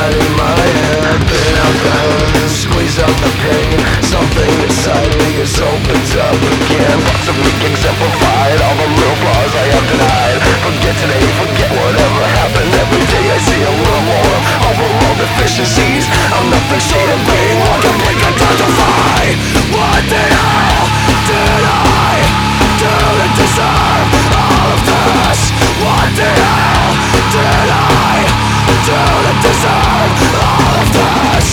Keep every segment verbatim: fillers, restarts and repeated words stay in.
inside in my head. Pin out the hurt, squeeze out the pain. Something inside me is opened up again. Possibly exemplified all the little flaws I have denied. Forget today, forget whatever happened. Every day I see a little more overall deficiencies. I'm nothing short of being one complete catastrophe. What the hell did I do to deserve all of this? What the hell did I do to deserve all of this?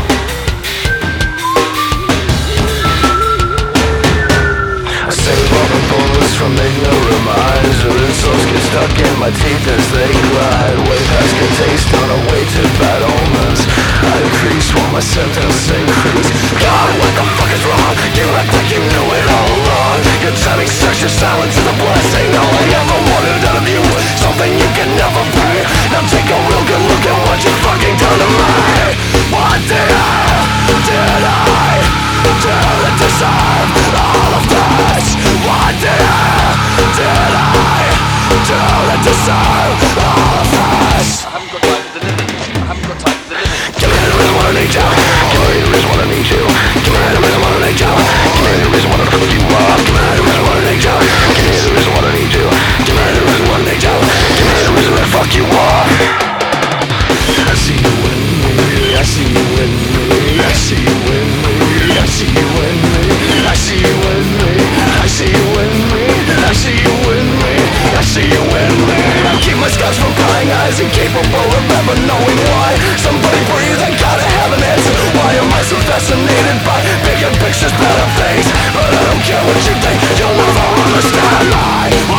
I save all the bullets from ignorant minds, or insults get stuck in my teeth as they glide. Way past good taste on a way to bad omens. I decrease while my sentence increase. God, what the fuck is wrong? You act like you knew it all along. Your timing sucks, your silence is a blessing. All I ever wanted out of you was something you can never be. Now take a real good look at what you fucking done to me. What the hell did I do to deserve all of this? What the hell did I do to deserve all of this? I haven't got time for the living. I haven't got time for the living. Give me the reason why I need you. Give me the reason why I need you. Give me the reason why I need you. Give me the reason why I fuck you up. Give me the reason why I need you. Give me the reason why I need you. Give me the reason why I need you. Give me the reason why I fuck you up. I see you in me. I see you in me. I see you in me. I see you in me. I see you in me. I see you in me. I see you in me. I see you in me. I keep my scars from prying eyes, incapable of ever knowing why. Somebody breathe, I gotta have an answer. Why am I so fascinated by bigger pictures, better things? But I don't care what you think, you'll never understand. I